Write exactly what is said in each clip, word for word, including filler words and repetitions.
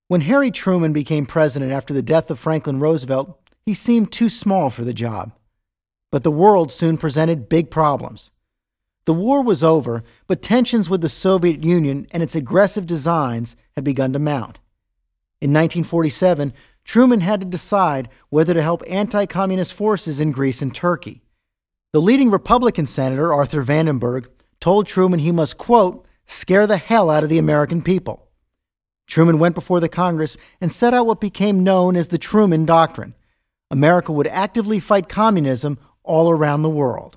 When Harry Truman became president after the death of Franklin Roosevelt, he seemed too small for the job. But the world soon presented big problems. The war was over, but tensions with the Soviet Union and its aggressive designs had begun to mount. In nineteen forty-seven, Truman had to decide whether to help anti-communist forces in Greece and Turkey. The leading Republican senator, Arthur Vandenberg, told Truman he must, quote, scare the hell out of the American people. Truman went before the Congress and set out what became known as the Truman Doctrine. America would actively fight communism all around the world.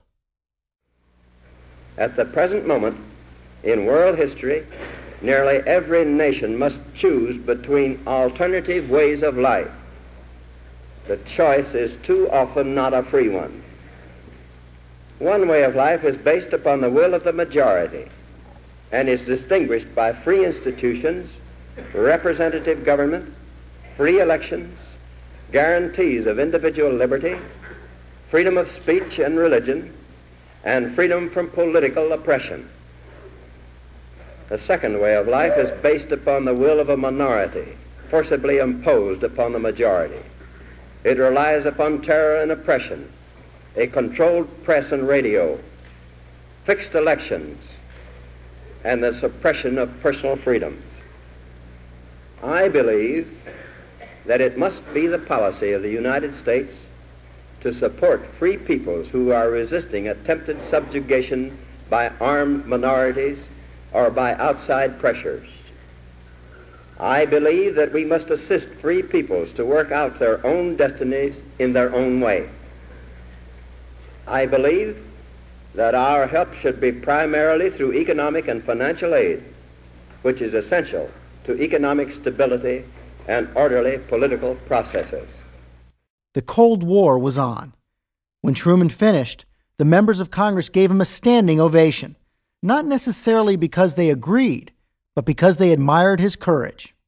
At the present moment in world history, nearly every nation must choose between alternative ways of life. The choice is too often not a free one. One way of life is based upon the will of the majority and is distinguished by free institutions, representative government, free elections, guarantees of individual liberty, freedom of speech and religion, and freedom from political oppression. The second way of life is based upon the will of a minority, forcibly imposed upon the majority. It relies upon terror and oppression, a controlled press and radio, fixed elections, and the suppression of personal freedoms. I believe that it must be the policy of the United States to support free peoples who are resisting attempted subjugation by armed minorities or by outside pressures. I believe that we must assist free peoples to work out their own destinies in their own way. I believe that our help should be primarily through economic and financial aid, which is essential to economic stability and orderly political processes. The Cold War was on. When Truman finished, the members of Congress gave him a standing ovation, not necessarily because they agreed, but because they admired his courage.